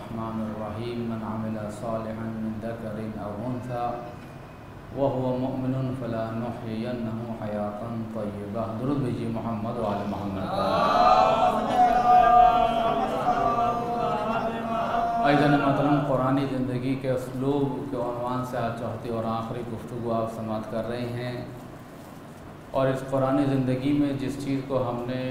बिस्मिल्लाहिर्रहमानिर्रहीम मन अमिला सालिहन मिन ज़करिन औ उन्सा व हुवा मुमिनुन फलानुहयियन्नहु हयातन तय्यबा। दुरूद भेजिए मोहम्मद व आले मोहम्मद। अइज़न महतरम, कुरानी ज़िंदगी के उसलूब के उन्वान से आज चौथी और आखिरी गुफ्तगू आप समाअत कर रहे हैं। और इस कुरानी ज़िंदगी में जिस चीज़ को हमने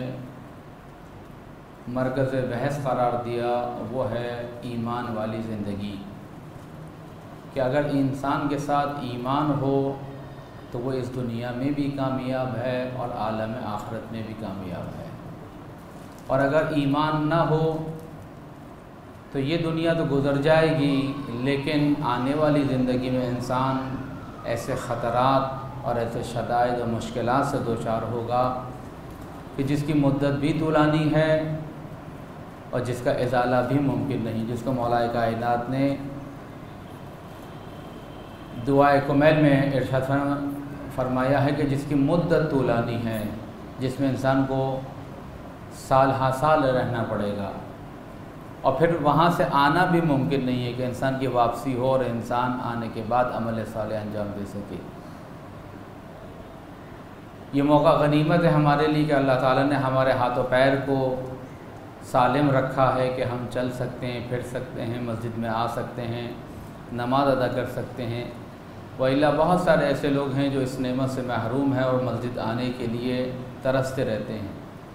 मरकज़ बहस करार दिया वो है ईमान वाली ज़िंदगी, कि अगर इंसान के साथ ईमान हो तो वो इस दुनिया में भी कामयाब है और आलम आखिरत में भी कामयाब है। और अगर ईमान ना हो तो ये दुनिया तो गुज़र जाएगी, लेकिन आने वाली ज़िंदगी में इंसान ऐसे ख़तरात और ऐसे शदाइद और मुश्किलात से दो चार होगा कि जिसकी मुद्दत भी तुलानी है और जिसका इज़ाला भी मुमकिन नहीं, जिसको मौलाए कायनात ने दुआए कुमैल में इरशाद फरमाया है कि जिसकी मुद्दत तुलानी है, जिसमें इंसान को साल हा साल रहना पड़ेगा और फिर वहाँ से आना भी मुमकिन नहीं है कि इंसान की वापसी हो और इंसान आने के बाद अमल सालेह अंजाम दे सके। ये मौका गनीमत है हमारे लिए कि अल्लाह ताला ने हमारे हाथों पैर को सालिम रखा है कि हम चल सकते हैं, फिर सकते हैं, मस्जिद में आ सकते हैं, नमाज अदा कर सकते हैं। वइला बहुत सारे ऐसे लोग हैं जो इस नेमत से महरूम हैं और मस्जिद आने के लिए तरसते रहते हैं।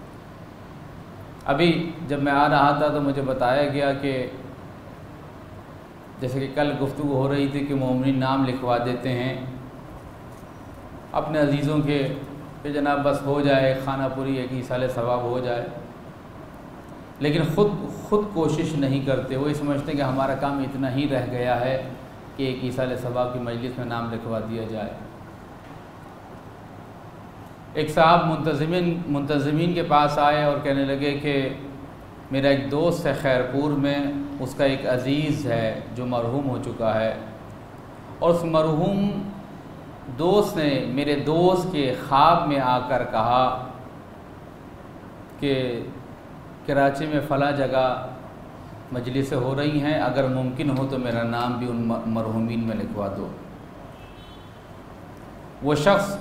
अभी जब मैं आ रहा था तो मुझे बताया गया कि जैसे कि कल गुफ्तगू हो रही थी कि मोमिन नाम लिखवा देते हैं अपने अजीज़ों के, कि जनाब बस हो जाए, खाना पूरी एक ईसाले सवाब हो जाए, लेकिन ख़ुद कोशिश नहीं करते। वो ये समझते हैं कि हमारा काम इतना ही रह गया है कि एक ईसाले सवाब की मजलिस में नाम लिखवा दिया जाए। एक साहब मुंतज़िमीन के पास आए और कहने लगे कि मेरा एक दोस्त है खैरपुर में, उसका एक अज़ीज़ है जो मरहूम हो चुका है, और उस मरहूम दोस्त ने मेरे दोस्त के ख्वाब में आकर कहा कि कराची में फ़ला जगह मजलिसें हो रही हैं, अगर मुमकिन हो तो मेरा नाम भी उन मरहूमीन में लिखवा दो। वो शख्स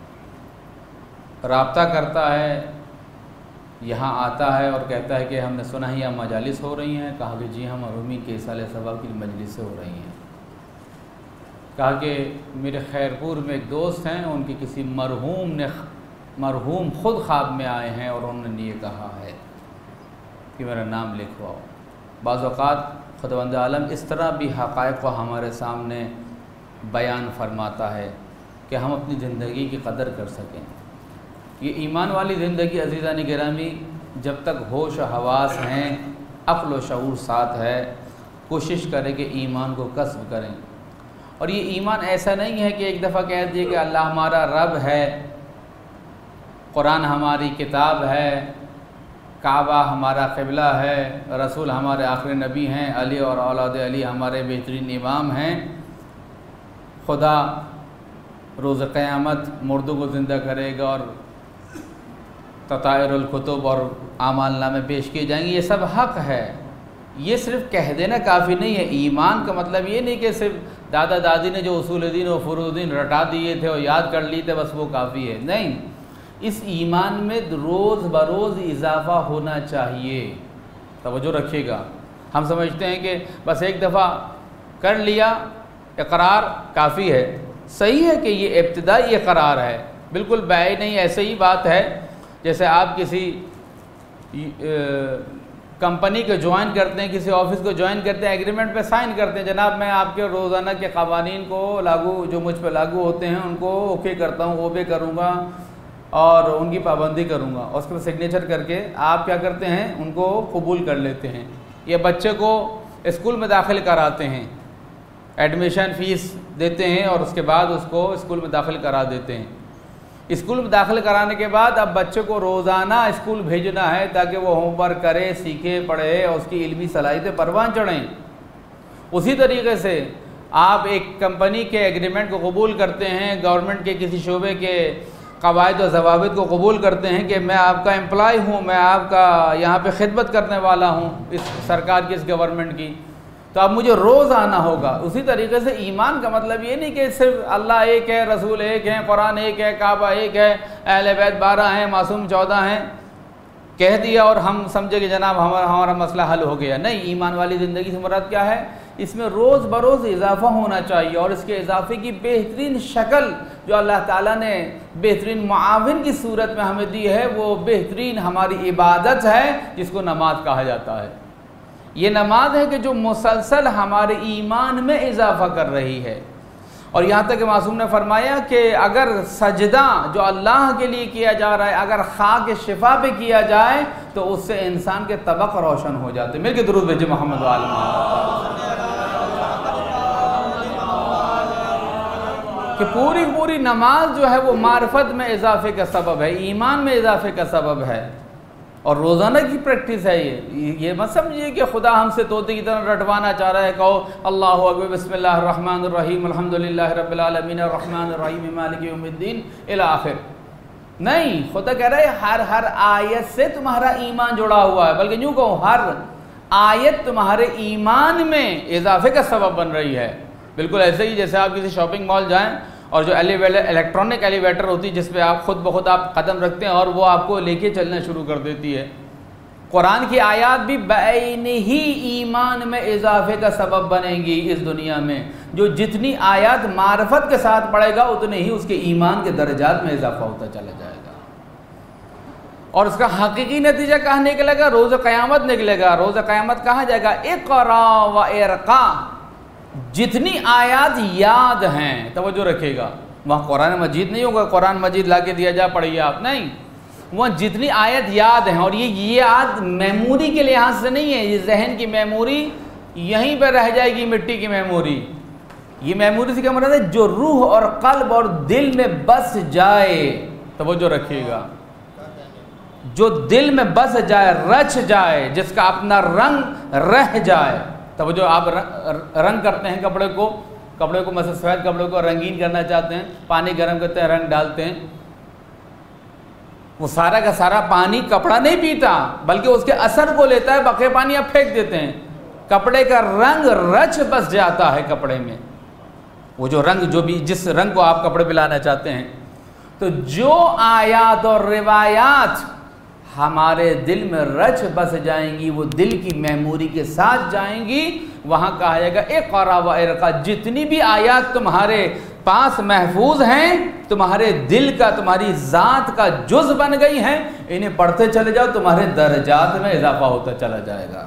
राब्ता करता है, यहाँ आता है और कहता है कि हमने सुना है यहाँ मजालिस हो रही हैं। कहा कि जी हाँ, मरहूमीन के इसाले सवाब की मजलिसें हो रही हैं। कहा कि मेरे खैरपुर में एक दोस्त हैं, उनकी किसी मरहूम ख़ुद ख्वाब में आए हैं और उन्होंने ये कहा है कि मेरा नाम लिखवाओ। बाज़ औक़ात खुदावंद आलम इस तरह भी हक़ाइक़ को हमारे सामने बयान फरमाता है कि हम अपनी ज़िंदगी की कदर कर सकें। ये ईमान वाली ज़िंदगी अज़ीज़ान गिरामी, जब तक होश व हवास हैं, अक़्ल व शऊर साथ है, कोशिश करें कि ईमान को कस्ब करें। और ये ईमान ऐसा नहीं है कि एक दफ़ा कह दिए कि अल्लाह हमारा रब है, कुरान हमारी किताब है, काबा हमारा क़िबला है, रसूल हमारे आखिरी नबी हैं, अली और औलाद अली हमारे बेहतरीन इमाम हैं, खुदा रोज़ क़यामत मुर्दों को ज़िंदा करेगा और ततायरुल कुतुब और आमाल नामे पेश किए जाएंगे। ये सब हक़ है। ये सिर्फ़ कह देना काफ़ी नहीं है। ईमान का मतलब ये नहीं कि सिर्फ दादा दादी ने जो उसूल दीन और फ़ुरूदीन रटा दिए थे और याद कर लिए थे बस वो काफ़ी है, नहीं। इस ईमान में रोज़ बरोज़ इजाफ़ा होना चाहिए। तवज्जो रखिएगा। हम समझते हैं कि बस एक दफ़ा कर लिया इक़रार काफ़ी है। सही है कि ये इब्तिदाई इक़रार है, बिल्कुल बैई नहीं। ऐसे ही बात है जैसे आप किसी कंपनी को ज्वाइन करते हैं, किसी ऑफिस को ज्वाइन करते हैं, एग्रीमेंट पे साइन करते हैं, जनाब मैं आपके रोज़ाना के क़वानीन को लागू जो मुझ पर लागू होते हैं उनको ओके करता हूँ, ओबे करूँगा और उनकी पाबंदी करूँगा। और उसके बाद सिग्नेचर करके आप क्या करते हैं, उनको कबूल कर लेते हैं। ये बच्चे को स्कूल में दाखिल कराते हैं, एडमिशन फ़ीस देते हैं और उसके बाद उसको स्कूल में दाखिल करा देते हैं। स्कूल में दाखिल कराने के बाद अब बच्चे को रोज़ाना स्कूल भेजना है ताकि वो होमवर्क करे, सीखे, पढ़े और उसकी इल्मी सलाहियतें परवान चढ़ें। उसी तरीके से आप एक कंपनी के एग्रीमेंट को कबूल करते हैं, गवर्नमेंट के किसी शोबे के क़वाइद और ज़वाबित को कबूल करते हैं कि मैं आपका एम्प्लॉय हूँ, मैं आपका यहाँ पे खिदमत करने वाला हूँ इस सरकार की, इस गवर्नमेंट की, तो अब मुझे रोज़ आना होगा। उसी तरीके से ईमान का मतलब ये नहीं कि सिर्फ अल्लाह एक है, रसूल एक है, कुरान एक है, काबा एक है, अहले बैत 12 हैं, मासूम 14 हैं, कह दिया और हम समझे कि जनाब हमारा मसला हल हो गया। नहीं, ईमान वाली ज़िंदगी से मुराद क्या है? इसमें रोज़ बरोज़ इजाफ़ा होना चाहिए, और इसके इजाफ़े की बेहतरीन शक्ल जो अल्लाह ताला ने बेहतरीन मुआविन की सूरत में हमें दी है, वो बेहतरीन हमारी इबादत है जिसको नमाज कहा जाता है। ये नमाज है कि जो मुसलसल हमारे ईमान में इजाफ़ा कर रही है। और यहाँ तक कि मासूम ने फरमाया कि अगर सजदा जो अल्लाह के लिए किया जा रहा है अगर खाक शिफा पे किया जाए तो उससे इंसान के तबक़ रोशन हो जाते। मिल के दुरूद भेजे मोहम्मद कि पूरी नमाज जो है वो मार्फत में इजाफे का सबब है, ईमान में इजाफे का सबब है, और रोज़ाना की प्रैक्टिस है। ये मत समझिए कि खुदा हमसे तोते की तरह रटवाना चाह रहा है। कहो अल्लाहु अकबर, बिस्मिल्लाहिर रहमानिर रहीम, अल्हम्दुलिल्लाहि रब्बिल आलमीन, अर्रहमानिर रहीम, मालिकि यौमिद्दीन इला आखिर। नहीं, खुदा कह रहा है हर आयत से तुम्हारा ईमान जुड़ा हुआ है, बल्कि यूँ कहो हर आयत तुम्हारे ईमान में इजाफे का सबब बन रही है। बिल्कुल ऐसे ही जैसे आप किसी शॉपिंग मॉल जाएँ और जो इलेक्ट्रॉनिक एलिवेटर होती है जिस पे आप खुद ब खुद आप कदम रखते हैं और वो आपको लेके चलना शुरू कर देती है, कुरान की आयत भी बैन ही ईमान में इजाफे का सबब बनेंगी इस दुनिया में। जो जितनी आयत मार्फत के साथ पढ़ेगा उतने ही उसके ईमान के दर्जात में इजाफा होता चला जाएगा, और उसका हकीकी नतीजा कहाँ निकलेगा? रोज़ क़यामत निकलेगा। रोज़ क़यामत कहाँ जाएगा? इक़रा व इरक़ा। जितनी आयत याद हैं, तवज्जो रखिएगा, वहाँ कुरान मजीद नहीं होगा, कुरान मजीद ला के दिया जा पढ़िए आप, नहीं, वहाँ जितनी आयत याद हैं, और ये याद मेमोरी के लिहाज से नहीं है, ये जहन की मेमोरी यहीं पर रह जाएगी, मिट्टी की मेमोरी। ये मेमोरी से क्या मतलब है? जो रूह और कल्ब और दिल में बस जाए, तवज्जो रखिएगा, जो दिल में बस जाए, रच जाए, जिसका अपना रंग रह जाए। तब जो आप रंग करते हैं कपड़े को मतलब सफ़ेद कपड़े को रंगीन करना चाहते हैं, पानी गर्म करते हैं, रंग डालते हैं, वो सारा का सारा पानी कपड़ा नहीं पीता बल्कि उसके असर को लेता है, बके पानी आप फेंक देते हैं, कपड़े का रंग रच बस जाता है कपड़े में, वो जो रंग जो भी जिस रंग को आप कपड़े पे लाना चाहते हैं। तो जो आयात और रिवायात हमारे दिल में रच बस जाएंगी, वो दिल की मेमोरी के साथ जाएंगी, वहाँ कहा जाएगा इक़रा व इरक़ा। जितनी भी आयत तुम्हारे पास महफूज हैं, तुम्हारे दिल का, तुम्हारी ज़ात का जुज़ बन गई हैं, इन्हें पढ़ते चले जाओ, तुम्हारे दर्जात में इजाफा होता चला जाएगा।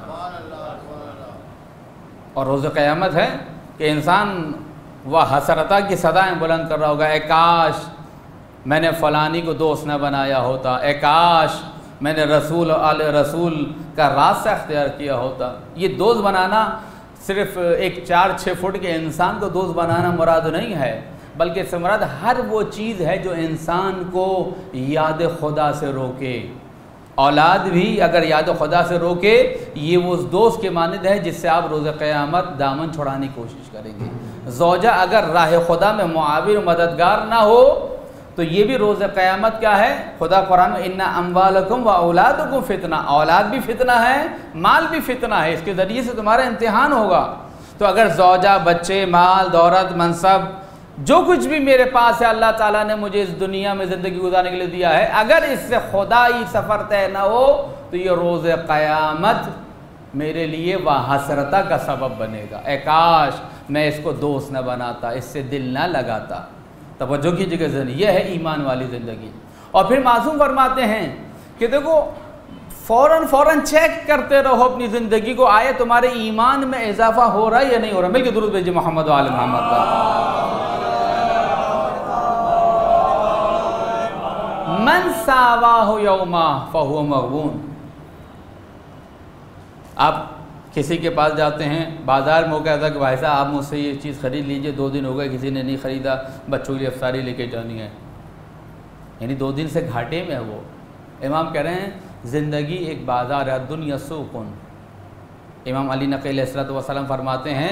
और रोज़ क़यामत है कि इंसान वह हसरता की सदाएँ बुलंद कर रहा होगा, ए काश मैंने फ़लानी को दोस्त न बनाया होता, ए काश मैंने रसूल का रास्ता अख्तियार किया होता। ये दोस्त बनाना सिर्फ एक 4-6 फुट के इंसान को दोस्त बनाना मुराद नहीं है, बल्कि इससे मुराद हर वो चीज़ है जो इंसान को याद खुदा से रोके। औलाद भी अगर याद खुदा से रोके, ये वो उस दोस्त के मानद है जिससे आप रोज़ क़यामत दामन छुड़ाने की कोशिश करेंगे। ज़ौजा अगर राह खुदा में मुआविन मददगार ना हो तो ये भी रोज़ क़यामत क्या है? खुदा कुरान में इन्ना अम्वालकुम व औलादकुम फ़ितना, औलाद भी फ़ितना है, माल भी फ़ितना है, इसके ज़रिए से तुम्हारा इम्तिहान होगा। तो अगर ज़ौजा, बच्चे, माल, दौलत, मनसब, जो कुछ भी मेरे पास है अल्लाह ताला ने मुझे इस दुनिया में ज़िंदगी गुजारने के लिए दिया है, अगर इससे खुदाई सफ़र तय न हो तो ये रोज़ क़यामत मेरे लिए वह हसरता का सबब बनेगा। ए काश मैं इसको दोस्त न बनाता, इससे दिल न लगाता। तवज्जो की जगह से यह है ईमान वाली ज़िंदगी। और फिर मासूम फरमाते हैं कि देखो फ़ौरन चेक करते रहो अपनी ज़िंदगी को, आए तुम्हारे ईमान में इजाफा हो रहा है या नहीं हो रहा। मिलके दुरूद भेजिए मोहम्मद वाले मोहम्मद का। मन सावाहु यौमा फहुव मग़बून। आप किसी के पास जाते हैं, बाज़ार में हो गया था कि भाई साहब आप मुझसे ये चीज़ ख़रीद लीजिए, 2 दिन हो गए किसी ने नहीं ख़रीदा, बच्चों की अफ्तारी लेके जानी है, यानी 2 दिन से घाटे में है वो। इमाम कह रहे हैं ज़िंदगी एक बाज़ार है, दुनिया सूक़ुन। इमाम अली नक़ी अलैहिस्सलातु वस्सलाम फरमाते हैं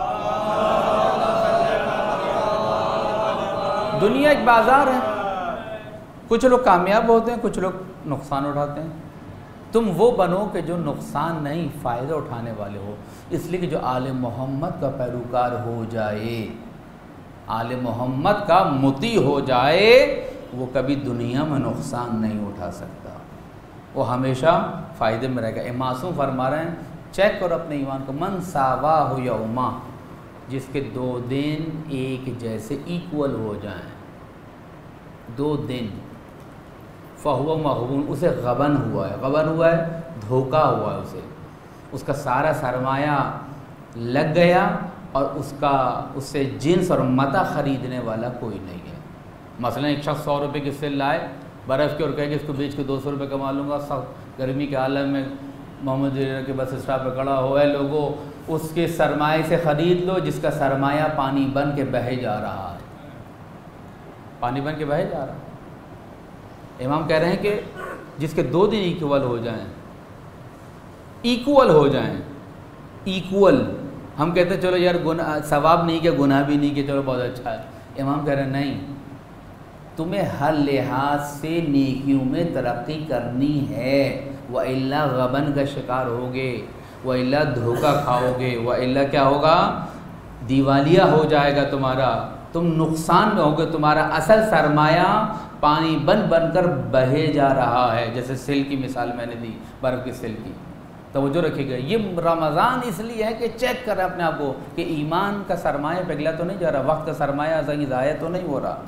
दुनिया एक बाज़ार है, कुछ लोग कामयाब होते हैं, कुछ लोग नुकसान उठाते हैं। तुम वो बनो कि जो नुकसान नहीं फ़ायदा उठाने वाले हो। इसलिए कि जो आले मोहम्मद का पैरोकार हो जाए, आले मोहम्मद का मुती हो जाए, वो कभी दुनिया में नुकसान नहीं उठा सकता, वो हमेशा फ़ायदे में रहेगा। मासूम फरमा रहे हैं, चेक करो अपने ईमान को। मन सावा हो या उमा, जिसके 2 दिन एक जैसे इक्वल हो जाएं, 2 दिन, फ़हुव मग़बून, उसे गबन हुआ है। गबन हुआ है, धोखा हुआ है उसे, उसका सारा सरमाया लग गया और उससे जिन्स और मता ख़रीदने वाला कोई नहीं है। मसलन एक शख्स 100 रुपये की सिल लाए बर्फ़ के और कहे कि इसको बेच के 200 रुपये कमा लूँगा। सब गर्मी के आलम में मोहम्मद के बस स्टॉप पर खड़ा हुआ है, लोगों उसके सरमाए से ख़रीद लो जिसका सरमाया पानी बन के बहे जा रहा है, पानी बन के बहे जा रहा है। इमाम कह रहे हैं कि जिसके 2 दिन इक्वल हो जाएं, इक्वल हो जाएं, इक्वल। हम कहते हैं चलो यार गुनाह सवाब नहीं किया, गुनाह भी नहीं किया, चलो बहुत अच्छा है। इमाम कह रहे हैं नहीं, तुम्हें हर लिहाज से नेकियों में तरक्की करनी है, व इल्ला गबन का शिकार होगे, व इल्ला धोखा खाओगे, व इल्ला क्या होगा, दिवालिया हो जाएगा तुम्हारा, तुम नुकसान में होगे, तुम्हारा असल सरमाया पानी बन कर बहे जा रहा है। जैसे सिल की मिसाल मैंने दी, बर्फ़ की सिल की, तवज्जो रखिएगा। ये रमज़ान इसलिए है कि चेक करें अपने आप को कि ईमान का सरमाया पिघला तो नहीं जा रहा, वक्त का सरमाया ज़ाया तो नहीं हो रहा।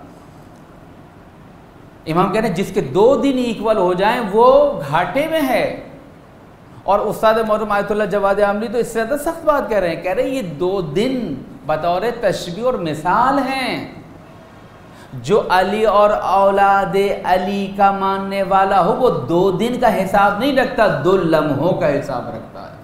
इमाम कह रहे हैं जिसके 2 दिन इक्वल हो जाएं वो घाटे में है। और उस्ताद मोहतरम आयतुल्लाह जवाद आमली तो इससे ज़्यादा सख्त बात कह रहे हैं, कह रहे हैं ये 2 दिन बतौर तशबीह और मिसाल हैं। जो अली और औलाद अली का मानने वाला हो वो 2 दिन का हिसाब नहीं रखता, 2 लम्हों का हिसाब रखता है,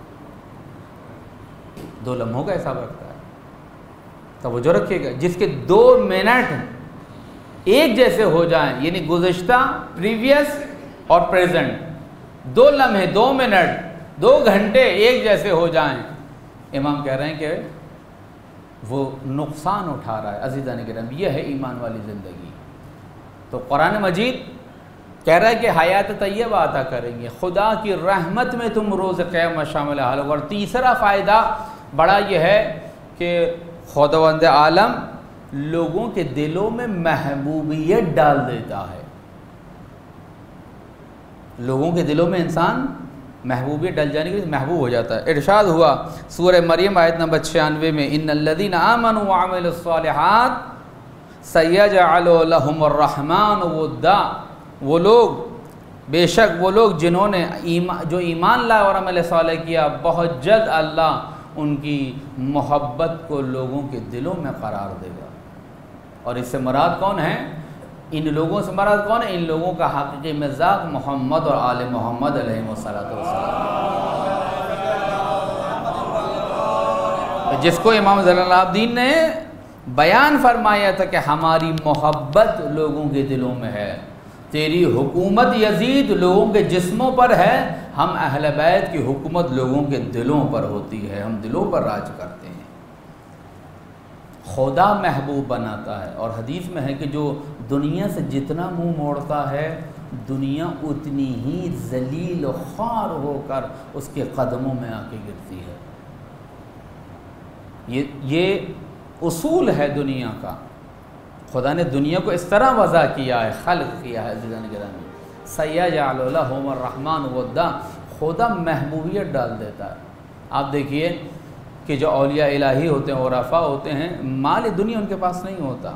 2 लम्हों का हिसाब रखता है। तो वो जो रखिएगा, जिसके 2 मिनट एक जैसे हो जाएं, यानी गुज़िश्ता, प्रीवियस और प्रेजेंट, 2 लम्हे, 2 मिनट, 2 घंटे एक जैसे हो जाएं, इमाम कह रहे हैं कि वो नुकसान उठा रहा है। अज़ीज़ान किराम, यह है ईमान वाली ज़िंदगी। तो कुरान मजीद कह रहा है कि हयात तय्यबा अता करेंगे, खुदा की रहमत में तुम रोज़ क़यामत शामिल हाल होगा। और तीसरा फ़ायदा बड़ा यह है कि खुदावंद आलम लोगों के दिलों में महबूबियत डाल देता है। लोगों के दिलों में इंसान महबूबियत डल जाने के लिए महबूब हो जाता है। इरशाद हुआ सूरह मरियम आयत नंबर 96 में, इन्नल्लज़ीना आमनू व अमिलुस्सालिहात सयजअलु लहुमुर रहमान वुद्दा, वो लोग, बेशक वो लोग जिन्होंने जो ईमान लाए और अमल सालेह किया, बहुत जल्द अल्लाह उनकी मोहब्बत को लोगों के दिलों में करार देगा। और इससे मुराद कौन है? इन लोगों से मुराद कौन है? इन लोगों का हक़ीक़ी मिज़ाक़ मोहम्मद और आले मोहम्मद अलैहिस्सलातु वस्सलाम, जिसको इमाम ज़ैनुल आबिदीन ने बयान फरमाया था कि हमारी मोहब्बत लोगों के दिलों में है, तेरी हुकूमत यजीद लोगों के जिस्मों पर है, हम अहले बैत की हुकूमत लोगों के दिलों पर होती है, हम दिलों पर राज करते हैं। खुदा महबूब बनाता है। और हदीस में है कि जो दुनिया से जितना मुंह मोड़ता है, दुनिया उतनी ही जलील ख्वार होकर उसके कदमों में आके गिरती है। ये उसूल है दुनिया का। खुदा ने दुनिया को इस तरह वज़ा किया है, खल्क़ किया है। सयजअलु लहुमुर रहमान वुद्दा, खुदा महबूबियत डाल देता है। आप देखिए कि जो औलिया इलाही होते हैं, औरफा होते हैं, माल दुनिया उनके पास नहीं होता,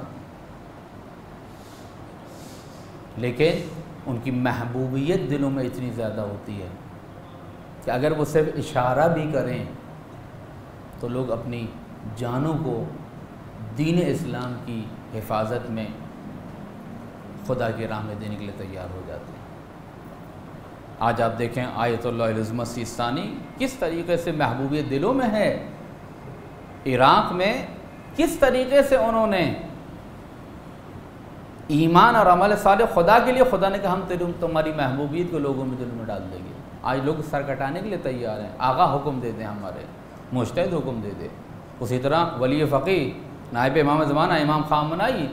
लेकिन उनकी महबूबियत दिलों में इतनी ज़्यादा होती है कि अगर वो सिर्फ इशारा भी करें तो लोग अपनी जानों को दीन इस्लाम की हिफाजत में खुदा की राह में देने के लिए तैयार हो जाते हैं। आज आप देखें आयतुल्लाह उज़्मा सिस्तानी किस तरीके से महबूबियत दिलों में है। इराक़ में किस तरीके से उन्होंने ईमान और अमल सालेह खुदा के लिए, खुदा ने कहा हम तुम्हारी महबूबियत को लोगों में दिल में डाल देंगे। आज लोग सर कटाने के लिए तैयार हैं। आगा हुक्म दे दें, हमारे मुज्तहिद हुक्म दे दे। उसी तरह वली फ़क़ीह नायब इमाम ज़माना इमाम ख़ामनई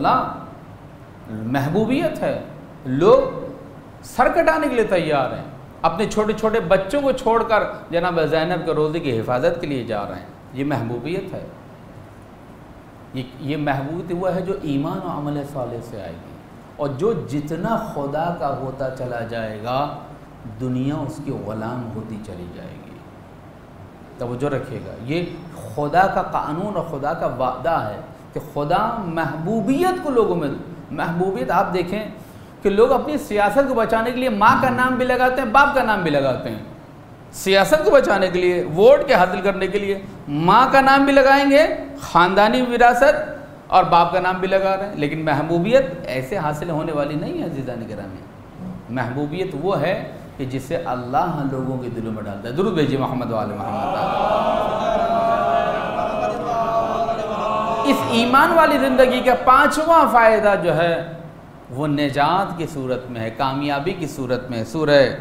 हफ़ज़हुल्लाह महबूबियत है, लोग सर कटाने के लिए तैयार हैं। अपने छोटे छोटे बच्चों को छोड़कर जनाब ज़ैनब के रोज़े की हिफाजत के लिए जा रहे हैं। ये महबूबियत है, ये महबूबियत वो है जो ईमान और अमल सालेह से आएगी। और जो जितना खुदा का होता चला जाएगा दुनिया उसकी ग़ुलाम होती चली जाएगी। तवज्जो रखिएगा, ये खुदा का कानून और खुदा का वादा है कि खुदा महबूबियत को लोगों में, महबूबियत आप देखें कि लोग अपनी सियासत को बचाने के लिए माँ का नाम भी लगाते हैं, बाप का नाम भी लगाते हैं। सियासत को बचाने के लिए, वोट के हासिल करने के लिए माँ का नाम भी लगाएंगे, ख़ानदानी विरासत, और बाप का नाम भी लगा रहे हैं। लेकिन महबूबियत ऐसे हासिल होने वाली नहीं है अज़ीज़ान किरामी। महबूबियत वो है कि जिसे अल्लाह लोगों के दिलों में डालता है। दुरूद भेजिए मोहम्मद वाले मोहम्मद। इस ईमान वाली ज़िंदगी का पांचवा फ़ायदा जो है वो निजात की सूरत में है, कामयाबी की सूरत में। सूरह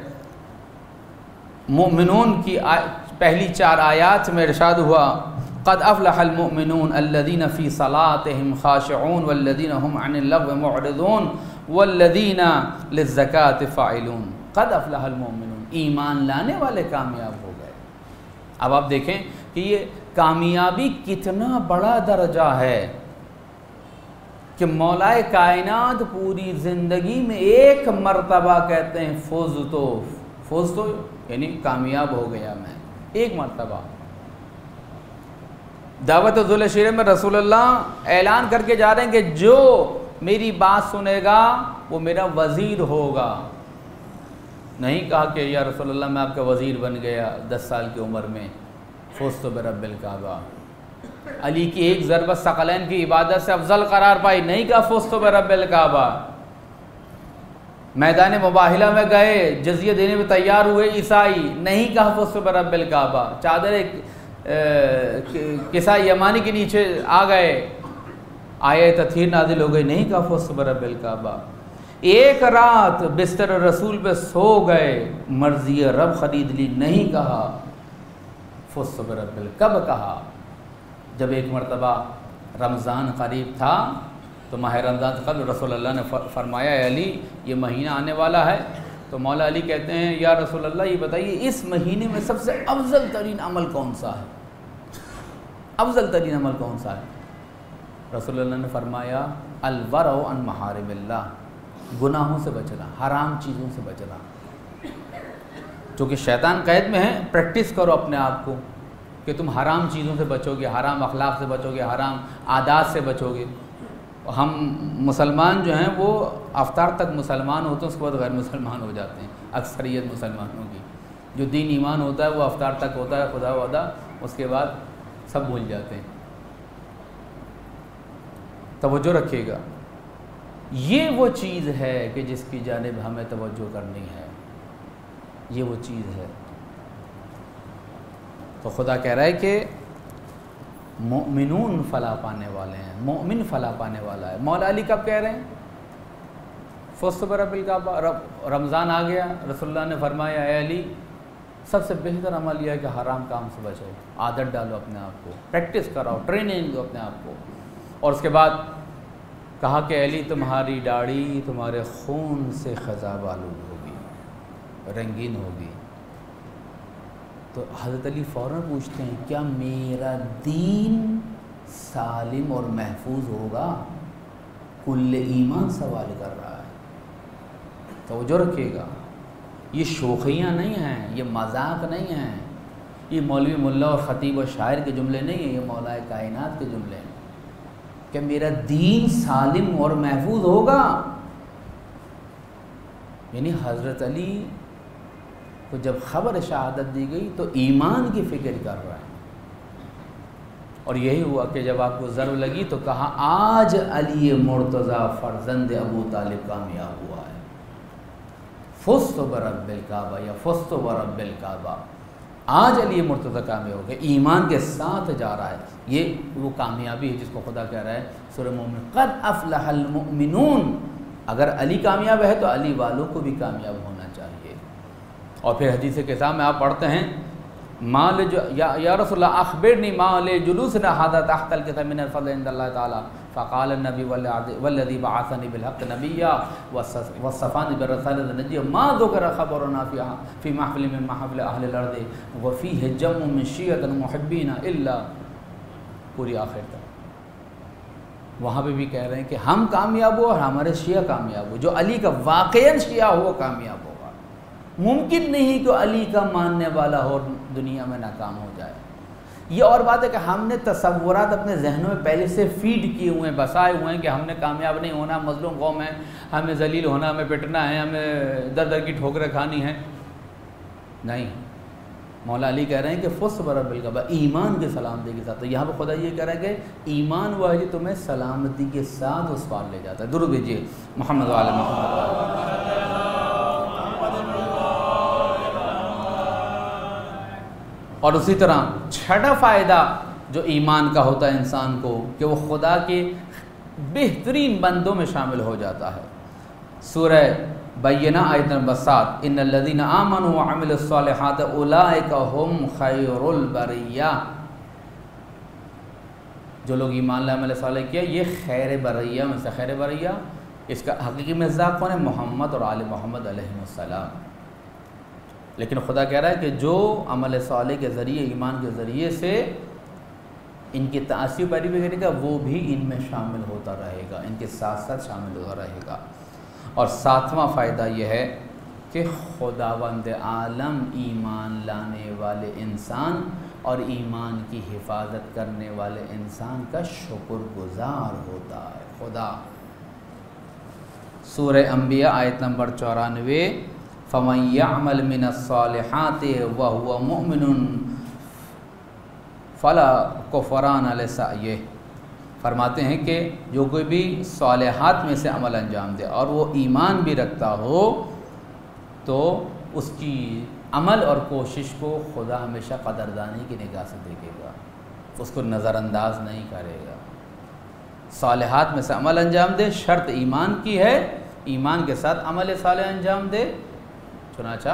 मोमिनून की पहली 4 आयात में इरशाद हुआ, क़द अफ़लहल मोमिनून अल्लज़ीना फ़ी सलातिहिम ख़ाशिऊन वल्लज़ीना हुम अनिल लग़्व मुअरिदून वल्लज़ीना लिज़्ज़काति फ़ाइलून। क़द अफ़लहल मोमिनून, ईमान लाने वाले कामयाब हो गए। अब आप देखें कि ये कामयाबी कितना बड़ा दर्जा है कि मौलाए कायनात पूरी ज़िंदगी में एक मरतबा कहते हैं फ़ोज़ तो यानी कामयाब हो गया मैं, एक मरतबा। दावत-उल शेर में रसूलुल्लाह ऐलान करके जा रहे हैं कि जो मेरी बात सुनेगा वो मेरा वज़ीर होगा। नहीं कहा कि या रसूलुल्लाह मैं आपका वज़ीर बन गया 10 साल की उम्र में, फ़ुज़्तु बिरब्बिल काबा। अली की एक ज़रबत सकलैन की इबादत से अफजल करार पाई, नहीं कहा फ़ुज़्तु बिरब्बिल काबा। मैदान मुबाहिला में गए, जज़िया देने में तैयार हुए ईसाई, नहीं कहा फ़ुज़्तु बिरब्बिल काबा। चादर किसा यमानी के नीचे आ गए, आयत तथहीर नाजिल हो गई, नहीं कहा फ़ुज़्तु बिरब्बिल काबा। एक रात बिस्तर रसूल पे सो गए, मर्ज़ी रब ख़रीद ली, नहीं कहा फ़ुज़्तु बिरब्बिल। कब कहा? जब एक मरतबा रमज़ान करीब था तो माह रमज़ान से क़ब्ल रसूलुल्लाह ने फरमाया, अली ये महीना आने वाला है। तो मौला अली कहते हैं, या रसूलुल्लाह ये बताइए इस महीने में सबसे अफजल तरीन अमल कौन सा है? अफजल तरीन अमल कौन सा है? रसूलुल्लाह ने फरमाया, अलवरउ अन महारिमिल्लाह, गुनाहों से बचना, हराम चीज़ों से बचना। चूँकि शैतान कैद में है, प्रैक्टिस करो अपने आप को कि तुम हराम चीज़ों से बचोगे, हराम अखलाक से बचोगे, हराम आदात से बचोगे। हम मुसलमान जो हैं वो अफ्तार तक मुसलमान होते हैं, उसके बाद गैर मुसलमान हो जाते हैं। अक्सरियत मुसलमानों की जो दीन ईमान होता है वो अफ्तार तक होता है, खुदा वदा, उसके बाद सब भूल जाते हैं। तवज्जो रखिएगा, ये वो चीज़ है कि जिसकी जानिब हमें तवज्जो करनी है, ये वो चीज़ है। तो खुदा कह रहा है कि मोमिनून फला पाने वाले हैं, मोमिन फला पाने वाला है। मौला अली कब कह रहे हैं? फ़ुज़्तु बिरब्बिल काबा। रमज़ान आ गया, रसूलुल्लाह ने फरमाया, ऐ अली सबसे बेहतर अमल यह है कि हराम काम से बचो, आदत डालो अपने आप को, प्रैक्टिस कराओ, ट्रेनिंग दो अपने आप को। और उसके बाद कहा कि अली तुम्हारी दाढ़ी तुम्हारे खून से ख़ज़ाब आलूद होगी, रंगीन होगी। तो हज़रत अली फ़ौरन पूछते हैं, क्या मेरा दीन सालिम और महफूज होगा? कुल्ले ईमान सवाल कर रहा है। तो जो रखिएगा, ये शोखियाँ नहीं हैं, ये मजाक नहीं हैं, ये मौलवी मुल्ला और ख़तीब और शायर के जुमले नहीं हैं, ये मौलाए कायनात के जुमले हैं। क्या मेरा दीन सालिम और महफूज होगा? यानी हज़रत अली को जब ख़बर शहादत दी गई तो ईमान की फ़िक्र कर रहा है। और यही हुआ कि जब आपको ज़रूर लगी तो कहा, आज अली मुर्तज़ा फ़र्जंद अबू तालिब कामयाब हुआ है। फ़ुज़्तु बिरब्बिल काबा या फ़ुज़्तु बिरब्बिल काबा, आज अली मुर्तज़ा कामयाब हो गया, ईमान के साथ जा रहा है। ये वो कामयाबी है जिसको खुदा कह रहा है सूरह मोमिन, क़द अफ़लहल मोमिनून। अगर अली कामयाब है तो अली वालों को भी कामयाब होना चाहिए। और फिर हदीस के साथ में आप पढ़ते हैं, माल जो या रसूलल्लाह अख़बिरनी माल जुलूसना हादा तहतल किताब मिनल फ़ज़ल इंदल्लाह ताला, फ़क़ाल नबी वल्लज़ी बअसनी बिल-हक़्क़ि नबिय्या वस्सफ़ानी बिर्रिसालति नजिय्या मा ज़ुकिरा ख़बरुना फ़ी महफ़िलिन मिन महफ़िल अहलिल अर्ज़ि व फ़ीहि जम्मुन मिन शिय्अतिन मुहिब्बीन इल्ला, पूरी आखिर तक। वहाँ पे भी कह रहे हैं कि हम कामयाब हो और हमारे शिया कामयाब हो। जो अली का वाक़ईन शिया हो वो कामयाब होगा। मुमकिन नहीं कि अली का मानने वाला हो दुनिया में नाकाम हो जाए। ये और बात है कि हमने तसव्वुरात अपने जहनों में पहले से फीड किए हुए हैं, बसाए हुए हैं कि हमने कामयाब नहीं होना, मज़लूम कौम है, हमें जलील होना, हमें पिटना है, हमें दर दर की ठोकरें खानी है। नहीं, मौला अली कह रहे हैं कि फ़ुस्बर बिल-क़बा, ईमान की सलामती के साथ। तो यहाँ पर खुदा ये कह रहा है कि ईमान वह है जो तुम्हें सलामती के साथ उस पार ले जाता है। दुरूद भेजिए मोहम्मद वाले मोहम्मद। और उसी तरह छठा फ़ायदा जो ईमान का होता है इंसान को कि वो खुदा के बेहतरीन बंदों में शामिल हो जाता है। सूरह बय्यना आयत नंबर 7, इन्नल्लज़ीना आमनू व अमिलुस्सालिहात उलाइका हुम खैरुल बरिया। जो लोग ईमान लाए, अमल सालेह किया, ये खैर बरिया में से खैर बरिया। इसका हकीकी मिज़ाक़ कौन है? मोहम्मद और आले मोहम्मद अलैहिमुस्सलाम। लेकिन खुदा कह रहा है कि जो अमल सालेह के ज़रिए, ईमान के ज़रिए से इनकी तासीर पैरवी करेगा वो भी इनमें शामिल होता रहेगा, इनके साथ साथ शामिल होता रहेगा। और सातवां फ़ायदा यह है कि खुदावंद आलम ईमान लाने वाले इंसान और ईमान की हिफाजत करने वाले इंसान का शुक्रगुज़ार होता है। खुदा सूरह अंबिया आयत नंबर 94, फ़मन यअमल मिनस्सालिहाति व हुवा मुमिनुन फ़ला कुफ़रान अलैहि, फरमाते हैं कि जो कोई भी सालिहात में से अमल अंजाम दे और वो ईमान भी रखता हो तो उसकी अमल और कोशिश को खुदा हमेशा कदरदानी की निगाह से देखेगा, उसको नज़रअंदाज नहीं करेगा। सालिहात में से अमल अंजाम दे, शर्त ईमान की है, ईमान के साथ अमल सालिह अंजाम दे। चुनाचा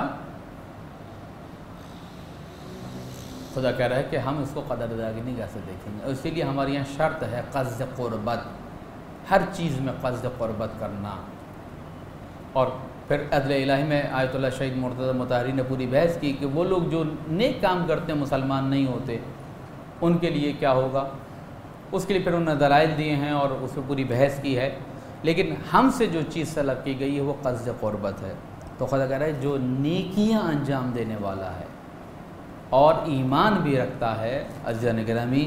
खुदा कह रहा है कि हम इसको कदरदानी की निगाह से देखेंगे। और इसीलिए हमारे यहाँ शर्त है क़स्द क़ुरबत, हर चीज़ में क़स्द क़ुरबत करना। और फिर अदल इलाही में आयतुल्लाह शहीद मुर्तज़ा मुताहरी ने पूरी बहस की कि वो लोग जो नेक काम करते हैं मुसलमान नहीं होते, उनके लिए क्या होगा। उसके लिए फिर उन्होंने दलाइल दिए हैं और उस पर पूरी बहस की है। लेकिन हमसे जो चीज़ तलब की गई है वो क़स्द क़ुरबत है। तो खुदा कह रहा है जो नेकियां अंजाम देने वाला है और ईमान भी रखता है, अज़ीज़ान गिरामी,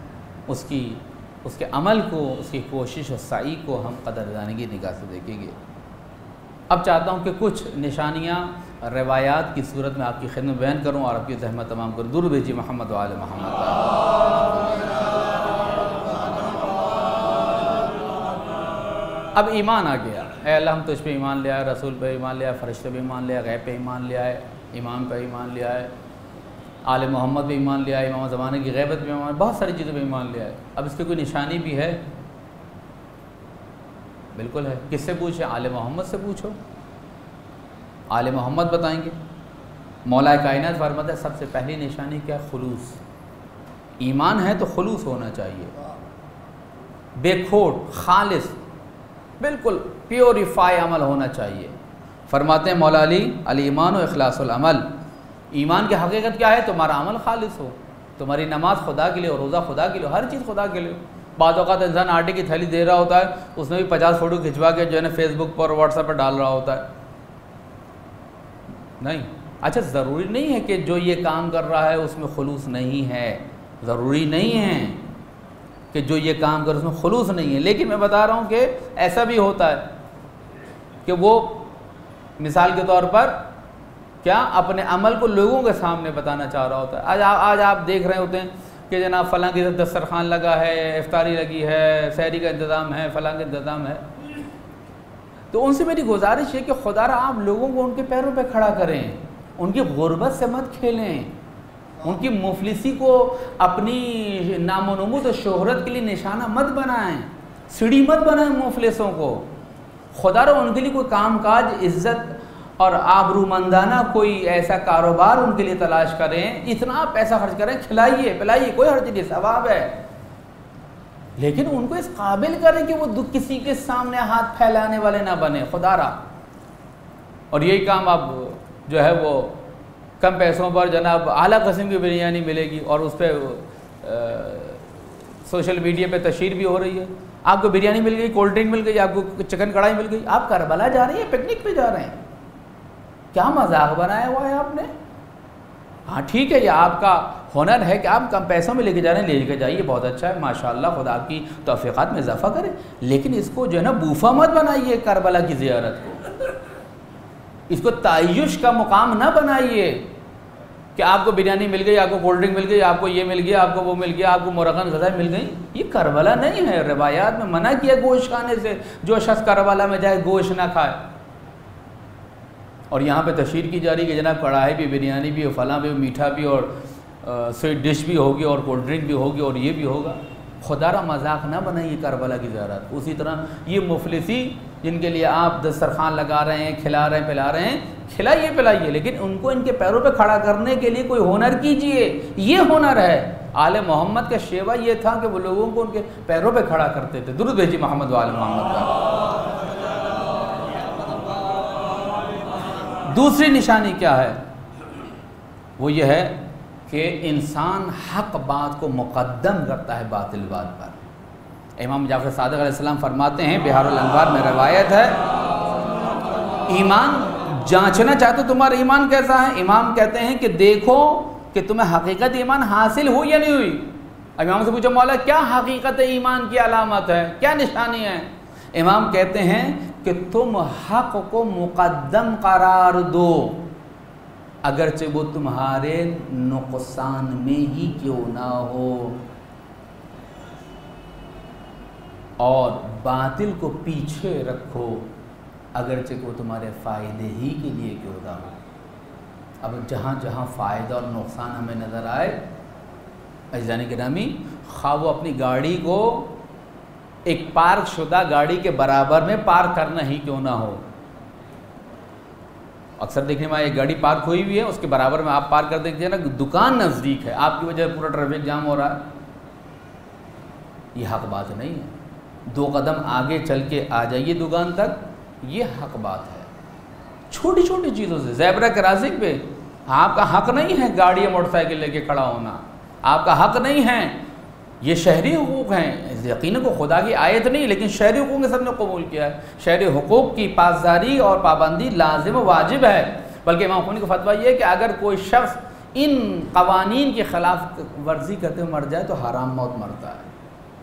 उसके अमल को, उसकी कोशिश और साई को हम कदरदानी की निगाह से देखेंगे। अब चाहता हूँ कि कुछ निशानियाँ रवायात की सूरत में आपकी खिदमत बयान करूँ और आपकी ज़हमत तमाम करूँ। दुरूद भेजिए मोहम्मद वाले मोहम्मद। अब ईमान आ गया, ऐ अल्लाह हम तुझ पे ईमान ले आए, रसूल पे ईमान ले आए, फ़रिश्ते पे ईमान ले आए, गैब पे ईमान ले आए, इमाम पे ईमान ले आए, आले मोहम्मद पे ईमान ले आए, इमाम ज़माने की गैबत पे ईमान, बहुत सारी चीज़ों पे ईमान ले आए। अब इसकी कोई निशानी भी है? बिल्कुल है। किससे पूछे? आले मोहम्मद से पूछो, आले मोहम्मद बताएंगे। मौला कायनात फरमाता है सबसे पहली निशानी क्या? खुलूस। ईमान है तो खुलूस होना चाहिए, बेखोट, खालिस, बिल्कुल प्योरीफाई अमल होना चाहिए। फरमाते हैं मौला अली, अल ईमान व इखलासुल अमल, ईमान की हकीकत क्या है? तुम्हारा अमल खालिस हो, तुम्हारी नमाज खुदा के लिए और रोज़ा खुदा के लिए, हर चीज़ खुदा के लिए। बाद औक़ात इंसान आटे की थैली दे रहा होता है, उसमें भी 50 फ़ोटो खिंचवा के जो है ना फेसबुक पर, व्हाट्सएप पर डाल रहा होता है। नहीं, अच्छा ज़रूरी नहीं है कि जो ये काम कर रहा है उसमें खुलूस नहीं है, ज़रूरी नहीं है कि जो ये काम कर उसमें खुलूस नहीं है। लेकिन मैं बता रहा हूँ कि ऐसा भी होता है कि वो मिसाल के तौर पर क्या अपने अमल को लोगों के सामने बताना चाह रहा होता है। आज आप देख रहे होते हैं कि जनाब फ़लाँ की दस्तरखान लगा है, इफ्तारी लगी है, सहरी का इंतज़ाम है, फ़लाँ का इंतज़ाम है। तो उनसे मेरी गुजारिश है कि खुदारा आप लोगों को उनके पैरों पे खड़ा करें, उनकी गुर्बत से मत खेलें, उनकी मुफलिसी को अपनी नामोनमूद और शोहरत के लिए निशाना मत बनाएं, सीढ़ी मत बनाएं मुफलिसों को। खुदारा उनके लिए कोई कामकाज, इज़्ज़त और आबरूमंदाना कोई ऐसा कारोबार उनके लिए तलाश करें, इतना पैसा खर्च करें, खिलाइए पिलाइए, कोई हर्ज नहीं, सवाब है। लेकिन उनको इस काबिल करें कि वो किसी के सामने हाथ फैलाने वाले ना बने, खुदारा। और यही काम अब जो है वो कम पैसों पर जनाब आला किस्म की बिरयानी मिलेगी और उस पर सोशल मीडिया पे तशहीर भी हो रही है। आपको बिरयानी मिल गई, कोल्ड ड्रिंक मिल गई, आपको चिकन कढ़ाई मिल गई, आप करबला जा रहे हैं, पिकनिक पे जा रहे हैं। क्या मजाक बनाया हुआ है आपने? हाँ ठीक है, ये आपका हुनर है कि आप कम पैसों में लेके जा रहे हैं, लेके जाइए, बहुत अच्छा है, माशाअल्लाह, खुदा आपकी तौफीक़ात में इजाफा करे। लेकिन इसको जो है ना बूफा मत बनाइए करबला की ज़ियारत को, इसको तायुश का मुकाम ना बनाइए कि आपको बिरयानी मिल गई, आपको कोल्ड ड्रिंक मिल गई, आपको ये मिल गया, आपको वो मिल गया, आपको मुरगन ग़ज़ाएँ मिल गई। ये करबला नहीं है। रिवायात में मना किया गोश्त खाने से, जो शख्स करबला में जाए गोश्त ना खाए। और यहाँ पे तशहीर की जा रही है कि जनाब कढ़ाई भी, बिरयानी भी, फलां भी, मीठा भी, और स्वीट डिश भी होगी, और कोल्ड ड्रिंक भी होगी, और ये भी होगा। खुदारा मजाक ना बनाइए करबला की ज़ियारत। उसी तरह ये मुफलिसी जिनके लिए आप दस्तरखान लगा रहे हैं, खिला रहे हैं, पिला रहे हैं, खिलाइए पिलाइए, लेकिन उनको इनके पैरों पे खड़ा करने के लिए कोई हुनर कीजिए। ये हुनर है। आले मोहम्मद का शेवा ये था कि वो लोगों को उनके पैरों पे खड़ा करते थे। दुरूद भेजिए मोहम्मद वाले मोहम्मद का। दूसरी निशानी क्या है? वो ये है कि इंसान हक बात को मुक़द्दम करता है बातिल बात पर। इमाम जाफ़र सादिक़ अलैहिस्सलाम फरमाते हैं, बिहारुल अनवार में रवायत है, ईमान जांचना चाहते हो तुम्हारा ईमान कैसा है? इमाम कहते हैं कि देखो कि तुम्हें हकीकत ईमान हासिल हुई या नहीं हुई। अब इमाम से पूछो, मौला क्या हकीकत ईमान की अलामत है, क्या निशानी है? इमाम कहते हैं कि तुम हक को मुक़द्दम करार दो, अगरचे वो तुम्हारे नुकसान में ही क्यों ना हो, और बातिल को पीछे रखो, अगरचे वो तुम्हारे फ़ायदे ही के लिए क्यों ना हो। अब जहाँ जहाँ फ़ायदा और नुकसान हमें नज़र आए, अज़ीज़ान गिरामी, खा वो अपनी गाड़ी को एक पार्क शुदा गाड़ी के बराबर में पार्क करना ही क्यों ना हो। अक्सर देखने में एक गाड़ी पार्क हुई हुई है, उसके बराबर में आप पार्क कर देखिए ना, दुकान नज़दीक है, आपकी वजह से पूरा ट्रैफिक जाम हो रहा है। ये हक बात नहीं है। 2 कदम आगे चल के आ जाइए दुकान तक, ये हक बात है। छोटी छोटी चीज़ों से, ज़ेब्रा क्रॉसिंग पे आपका हक नहीं है गाड़ी या मोटरसाइकिल लेके खड़ा होना, आपका हक नहीं है। ये शहरी हुकूक हैं, यकीनन को खुदा की आयत नहीं, लेकिन शहरी हुकूक सबने कबूल किया है। शहरी हुकूक की पासदारी और पाबंदी लाजिम वाजिब है। बल्कि इमाम खुनी का फतवा ये है कि अगर कोई शख्स इन कवानीन की खिलाफ वर्जी करते हुए मर जाए तो हराम मौत मरता है।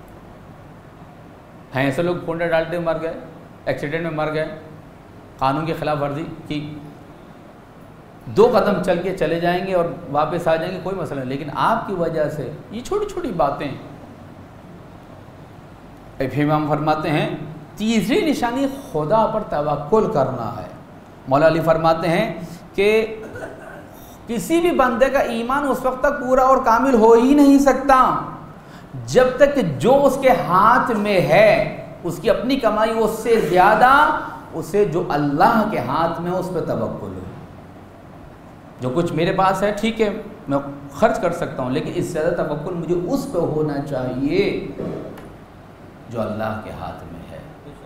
ऐसे लोग कुंडे डालते हुए मर गए, एक्सीडेंट में मर गए, कानून की खिलाफ वर्जी की, 2 कदम चल के चले जाएंगे और वापस आ जाएंगे, कोई मसला नहीं। लेकिन आपकी वजह से ये छोटी छोटी बातें। फिर इमाम फरमाते हैं, तीसरी निशानी खुदा पर तवक्कुल करना है। मौला अली फरमाते हैं कि किसी भी बंदे का ईमान उस वक्त तक पूरा और कामिल हो ही नहीं सकता जब तक कि जो उसके हाथ में है, उसकी अपनी कमाई, उससे ज़्यादा उसे जो अल्लाह के हाथ में उस पर तवक्कुल हो। जो कुछ मेरे पास है ठीक है, मैं खर्च कर सकता हूँ, लेकिन इससे ज़्यादा तवक्कुल मुझे उस पर होना चाहिए जो अल्लाह के हाथ में है।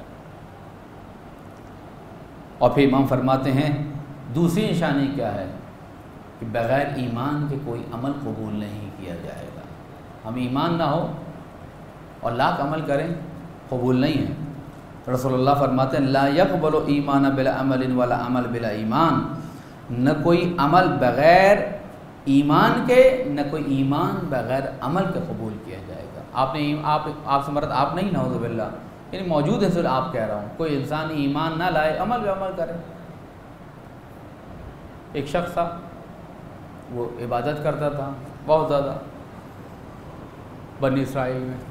और फिर इमाम फरमाते हैं, दूसरी निशानी क्या है कि बग़ैर ईमान के कोई अमल कबूल नहीं किया जाएगा। हम ईमान ना हो और लाख अमल करें, कबूल नहीं है। रसूलुल्लाह फरमाते हैं, ला यक़बलु ईमान बिला अमलिन वला अमल बिला ईमान। न कोई अमल बग़ैर ईमान के, न कोई ईमान बग़ैर अमल के कबूल किया जाएगा। आपसे मरद आप नहीं, नऊज़ुबिल्लाह, यानी मौजूद है, सिर्फ आप कह रहा हूँ। कोई इंसान ईमान ना लाए, अमल पे अमल करे। एक शख्स था, वो इबादत करता था बहुत ज़्यादा बनी इसराइल में।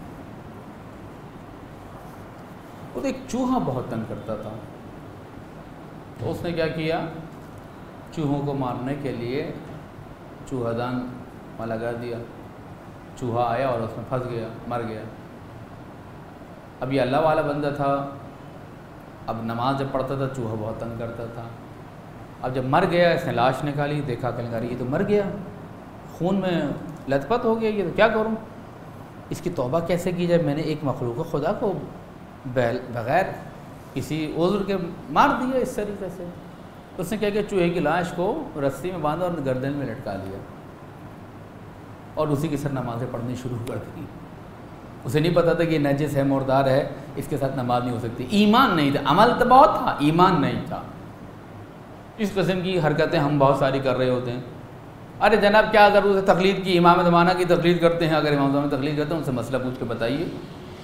वो तो एक चूहा बहुत तंग करता था, तो उसने क्या किया, चूहों को मारने के लिए चूहादान वहाँ लगा दिया। चूहा आया और उसमें फंस गया, मर गया। अब ये अल्लाह वाला बंदा था, अब नमाज जब पढ़ता था चूहा बहुत तंग करता था। अब जब मर गया, इसने लाश निकाली, देखा कलंगारी ये तो मर गया, खून में लथपथ हो गया, ये तो क्या करूं। इसकी तौबा कैसे की जाए? मैंने एक मखलूक खुदा को बग़ैर किसी उज़्र के मार दिया इस तरीके से। उसने क्या किया, चूहे की लाश को रस्सी में बांधा और गर्दन में लटका लिया और उसी के साथ नमाज़ें पढ़नी शुरू कर दी। उसे नहीं पता था कि ये नजिस है, मुर्दार है, इसके साथ नमाज नहीं हो सकती। ईमान नहीं था, अमल तो बहुत था, ईमान नहीं था। इस किस्म की हरकतें हम बहुत सारी कर रहे होते हैं। अरे जनाब क्या ज़रूरत है तकलीद की? इमाम ज़माना की तकलीद करते हैं, अगर इमाम ज़माना की तकलीद करते हैं उनसे मसला पूछ के बताइए।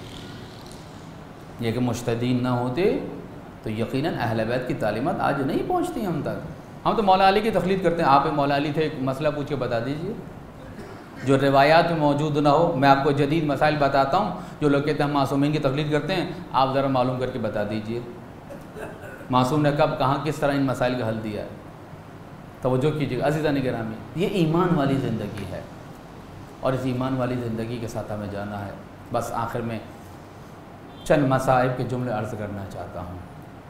ये कि मुज्तहीदीन ना होते तो यकीनन अहले बैत की तालीमात आज नहीं पहुँचती हम तक। हम तो मौला अली की तकलीद करते हैं। आप मौला अली थे, एक मसला पूछ के बता दीजिए जो रिवायात में मौजूद ना हो। मैं आपको जदीद मसाइल बताता हूँ। जो लोग कहते हैं हम मासूमीन की तकलीद करते हैं, आप ज़रा मालूम करके बता दीजिए मासूम ने कब कहाँ किस तरह इन मसाइल का हल दिया है। तवज्जो कीजिएगा अज़ीज़ान गिरामी, ये ईमान वाली ज़िंदगी है और इस ईमान वाली ज़िंदगी के साथ हमें जाना है। बस आखिर में चंद मसाइब के जुमले अर्ज़ करना चाहता हूँ।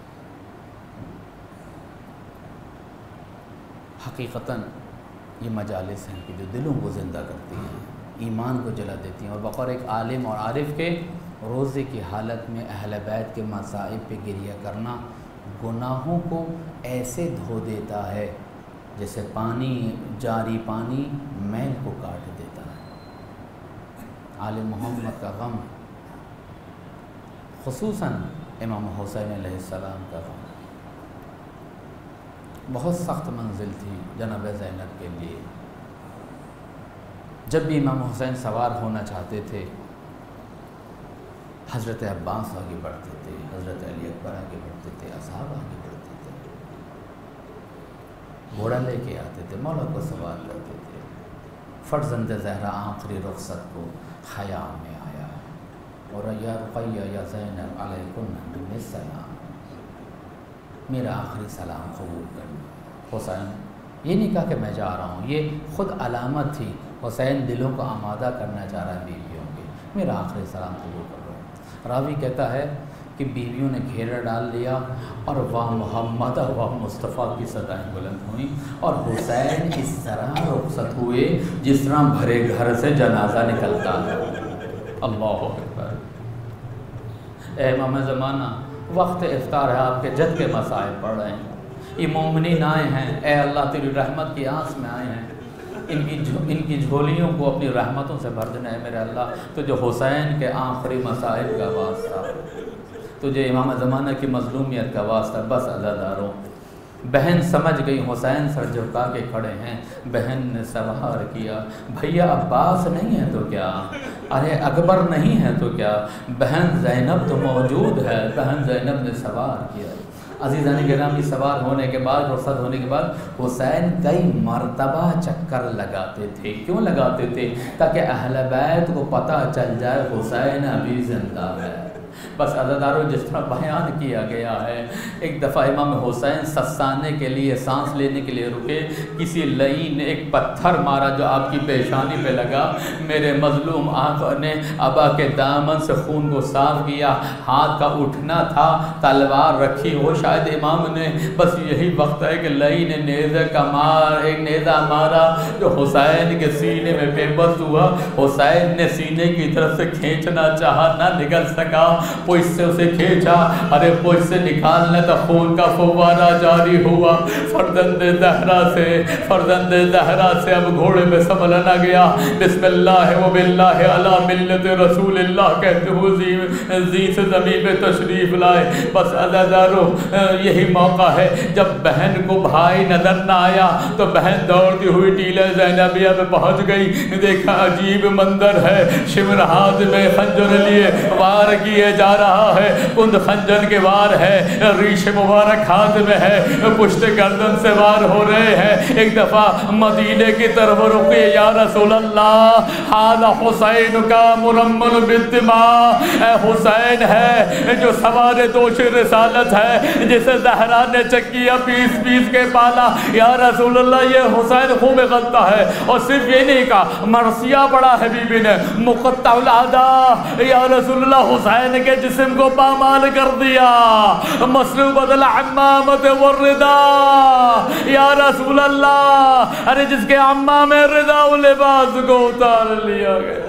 हकीकतन ये मजालिस हैं कि जो दिलों को ज़िंदा करती हैं, ईमान को जला देती हैं। और बक़ौर एक आलिम और आरिफ के रोज़े की हालत में अहले बैत के मसाइब पे गिरिया करना गुनाहों को ऐसे धो देता है जैसे पानी, जारी पानी मैल को काट देता है। आले मोहम्मद का गम, खुसूसन इमाम हुसैन अलैहिस्सलाम का गम, बहुत सख्त मंजिल थी जनाब ज़ैनब के लिए। जब भी इमाम हुसैन सवार होना चाहते थे, हज़रत अब्बास आगे बढ़ते थे, हज़रत अली अकबर आगे बढ़ते थे, असहाब आगे बढ़ते थे, घोड़ा लेके आते थे, मौला को सवार करते थे। फ़र्ज़ंद ज़हरा आखिरी रुख़सत को ख़याम में आया और या रुक़ैया या ज़ैनब अलैकुन्न मिन्नस्सलाम, मेरा आखिरी सलाम कबूल करना। हुसैन ये नहीं कहा कि मैं जा रहा हूँ, ये ख़ुद अलामत थी। हुसैन दिलों को आमादा करना चाह रहा है बीवियों के, मेरा आखिरी सलाम कबूल कर रहा हूँ। रावी कहता है कि बीवियों ने घेरा डाल लिया और वाह मोहम्मद वाह मुस्तफ़ा की सदाएँ बुलंद हुई और हुसैन इस तरह रुखसत हुए जिस तरह भरे घर से जनाजा निकलता है। अल्लाह अकबर। ए इमाम ज़माना, वक्त इफ्तार है, आपके जद के मसाइब पढ़ रहे हैं। ये मोमिनीन आए हैं, ए अल्लाह तेरी रहमत की आस में आए हैं, इनकी झोलियों को अपनी रहमतों से भर देना है मेरे अल्लाह। तो जो हुसैन के आखिरी मसाइब का वास्ता, तुझे इमाम ज़माना की मज़लूमियत का वास्ता, बस अज़ादारों। बहन समझ गई हुसैन सर झुका के खड़े हैं। बहन ने सवार किया, भैया अब्बास नहीं है तो क्या, अरे अकबर नहीं है तो क्या, बहन ज़ैनब तो मौजूद है। बहन ज़ैनब ने सवार किया। अज़ीज़ान गिरामी, सवार होने के बाद, रुख़सत होने के बाद हुसैन कई मरतबा चक्कर लगाते थे। क्यों लगाते थे? ताकि अहले बैत को पता चल जाए हुसैन अभी ज़िंदा है। बस अज़ादारों, जिस तरह बयान किया गया है, एक दफ़ा इमाम हुसैन सस्ताने के लिए, सांस लेने के लिए रुके, किसी लई ने एक पत्थर मारा जो आपकी पेशानी पे लगा। मेरे मज़लूम आका ने अबा के दामन से खून को साफ किया। हाथ का उठना था, तलवार रखी हो शायद इमाम ने, बस यही वक्त है कि लई ने नेज़े का एक नेज़ा मारा जो हुसैन के सीने में बेबस हुआ। हुसैन ने सीने की तरफ से खींचना चाहा, ना निकल सका। पुश से उसे खींचा, अरे पुश से निकालने तो खून का फव्वारा जारी हुआ। फर्जंद ज़हरा से अब घोड़े में संभलना गया। बिस्मिल्लाह व बिल्लाह अला मिल्लत रसूलिल्लाह कहते हुए जी से ज़मीन पे तशरीफ़ लाए। बस अज़ादारों, यही मौका है जब बहन को भाई नजर न आया तो बहन दौड़ती हुई टीले ज़ैनबिया पे पहुँच गई। देखा अजीब मंजर है, शिमर हाथ में खंजर लिए वार किए जा रहा है। कुंद खंजर के वार है, रीश मुबारक हाथ में है, पुश्त गर्दन से वार हो रहे हैं। एक दफ़ा मदीने की तरफ रुके, या रसूल अल्लाह हादा हुसैन का मुरम्मल बिद्दिमा, हुसैन है जो सवार दोष रिसालत है, जिसे ज़हरा ने चक्किया पीस पीस के पाला। या रसूल अल्लाह, ये हुसैन खूब गलता है। और सिर्फ ये नहीं कहा, मरसिया पड़ा है बीबी ने, मुक़त्तउल आदा, या रसूल अल्लाह हुसैन के जिस्म को पामाल कर दिया। मसलू बदल अम्मामत वर्रिदा, या रसूल अल्लाह, अरे जिसके अम्मा में रिदा लिबास को उतार लिया गया।